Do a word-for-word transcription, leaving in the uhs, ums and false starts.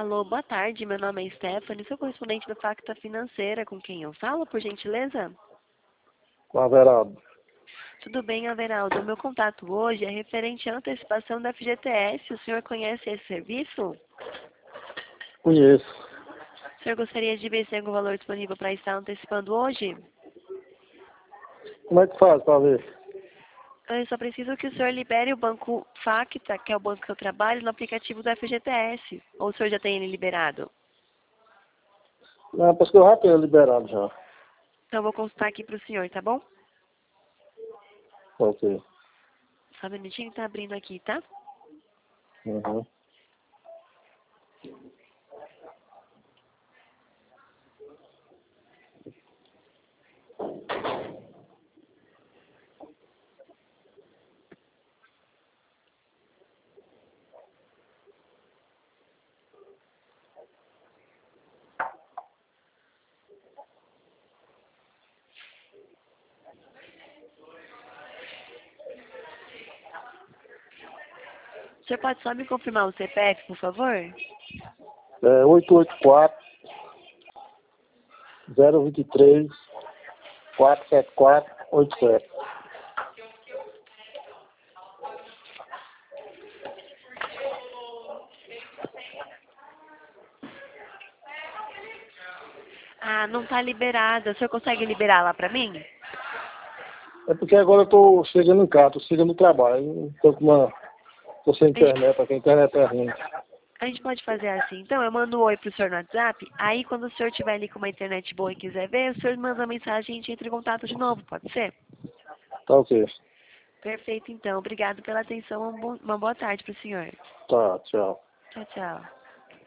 Alô, boa tarde. Meu nome é Stephanie, sou correspondente do Facta Financeira. Com quem eu falo, por gentileza? Com a Veraldo. Tudo bem, Averaldo. O meu contato hoje é referente à antecipação da F G T S. O senhor conhece esse serviço? Conheço. O senhor gostaria de ver se tem algum valor disponível para estar antecipando hoje? Como é que faz para ver? Eu só preciso que o senhor libere o banco Facta, que é o banco que eu trabalho, no aplicativo do F G T S. Ou o senhor já tem ele liberado? Não, parece que eu já tenho liberado já. Então eu vou consultar aqui para o senhor, tá bom? Ok. Só um minutinho que tá abrindo aqui, tá? Uhum. O senhor pode só me confirmar o C P F, por favor? É oito oito quatro, zero dois três, quatro sete quatro, oito sete. Ah, não tá liberada. O senhor consegue liberar lá pra mim? É porque agora eu tô chegando em casa, tô chegando no trabalho. Tô com uma. Tô sem A gente, internet, porque a internet é ruim. a gente pode fazer assim. Então, eu mando um oi pro senhor no WhatsApp. Aí, quando o senhor tiver ali com uma internet boa e quiser ver, o senhor manda uma mensagem e a gente entra em contato de novo. Pode ser? Tá ok. Perfeito, então. Obrigado pela atenção. Uma bo- uma boa tarde pro senhor. Tá, tchau. Tchau, tchau.